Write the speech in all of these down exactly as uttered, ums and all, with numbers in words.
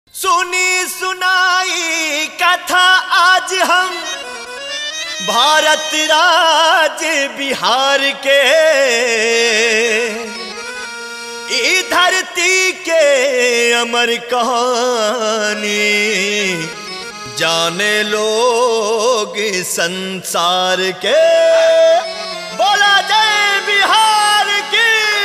सुनी सुनाई कथा आज हम भारत राज्य बिहार के, ई धरती के अमर कहानी जाने लोग संसार के। बोला जय बिहार की।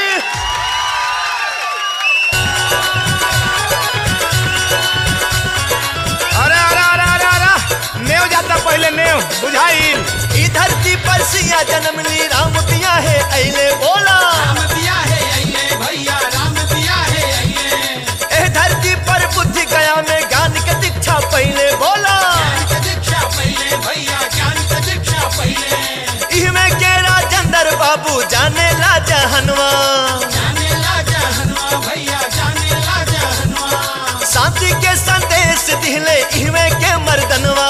पहले नेव बुझाइल ई धरती पर सिया जन्म ली राम पिया है अइले। बोला राम पिया है अइले भैया, राम पिया है अइले। ए धरती पर बुद्धि गया में ज्ञान के दीक्षा पहले। बोला ज्ञान के दीक्षा पहले भैया, ज्ञान के दीक्षा पहले। इहमें के राजेंद्र बाबू जाने ला जहनवा, जाने ला जहनवा भैया, जाने ला जहनवा। शांति के संदेश दिले इहमें के मर्दनवा।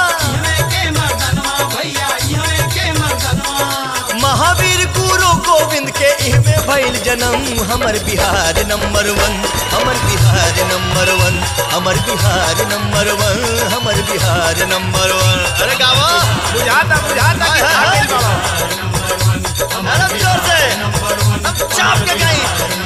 महावीर गुरु गोविंद के इहमें भइल जन्म। हमर बिहार नंबर वन, हमर बिहार नंबर वन, हमर बिहार नंबर वन, हमर बिहार नंबर वन। अरे गावा बुझाता बुझाता अरे जोर से अब चाप के गई।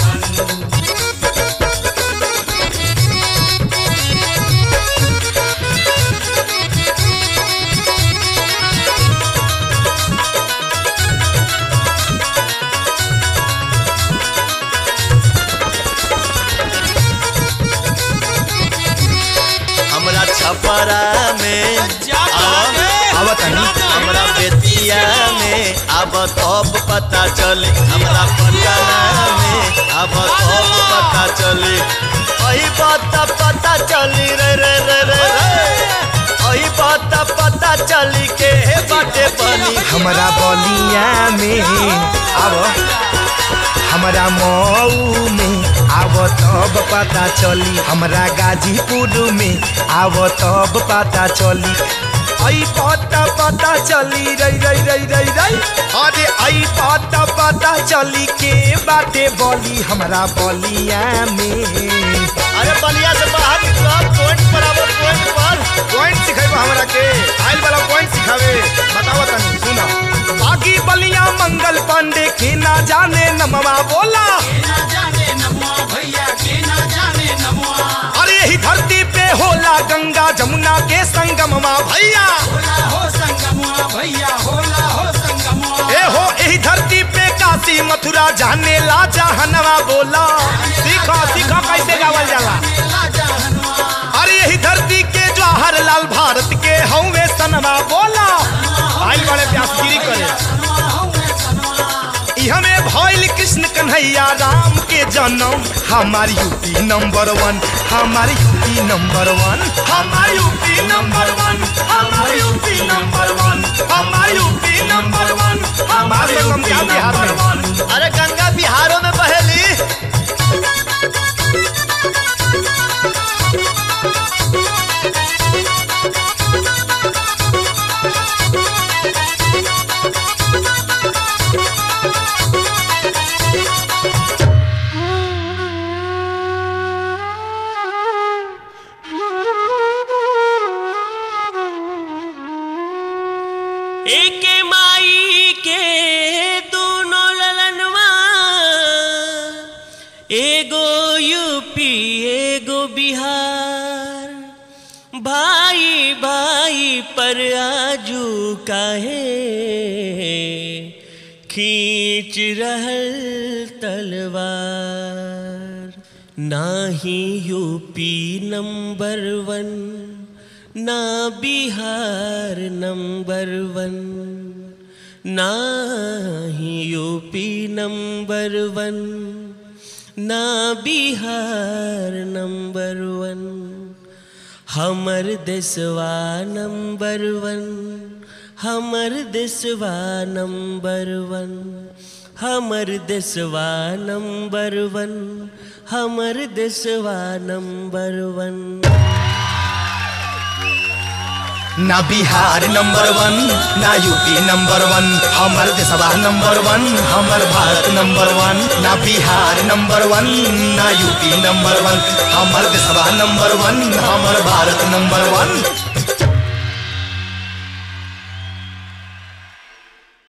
छपरा में हमरा बेतिया में अब तब पता चले, हमरा पटना में अब तब पता चले। वही बात पता चली रे रे रे रे वही बात पता चली के बाटे बनी। हमरा बलिया में अब हमरा मऊ में आव तब पता चली, हमरा गाजीपुर में आव तब पता चली। आई पता पता चली रई रई रई रई रई अरे आई पता पता चली के बाटे बली हमरा बलिया में। अरे बलिया से बाहर पॉइंट पर आवो, पॉइंट पर पॉइंट सिखाइबा हमरा के, आइल वाला पॉइंट सिखावे बताओ तनी सुना। बाकी बलिया मंगल पांडे के ना जाने नमवा। बोला के ना जाने नमवा भैया, के ना जाने नमवा। अरे यही धरती पे होला गंगा जमुना के संगमवा भैया। होला हो संगमवा भैया, होला हो संगमवा। ए हो यही धरती पे काशी मथुरा जाने ला जहनवा। बोला सीखो सीखो कैसे गावल जाला। अरे यही धरती के जवाहर लाल भारत के हौवे सनवा। बोला आइल बड़े व्यासगिरी करे। हमें भइल कृष्ण कन्हैया राम के जन्म। हमारी यूपी नंबर वन, हमारी यूपी नंबर वन, हमारी यूपी नंबर वन, हमारी यूपी नंबर वन, हमारी यूपी नंबर वन, हमारी यूपी नंबर वन। अरे गंगा बिहारों में बहेली। एक माई के दोनों ललनवा, एगो यूपी एगो बिहार। भाई भाई पर आजू काहे खींच रहल तलवार। नाही यूपी नंबर वन, ना बिहार नंबर वन, ना ही यूपी नंबर वन, ना बिहार नंबर वन। हमर देशवा नंबर वन, हमर देशवा नंबर वन, हमर देशवा नंबर वन, हमर देशवा नंबर वन। ना बिहार नंबर वन ना यूपी नंबर वन हमर देशवा नंबर वन हमर भारत नंबर वन ना बिहार नंबर वन ना यूपी नंबर वन हमर देशवा नंबर वन हमर भारत नंबर वन।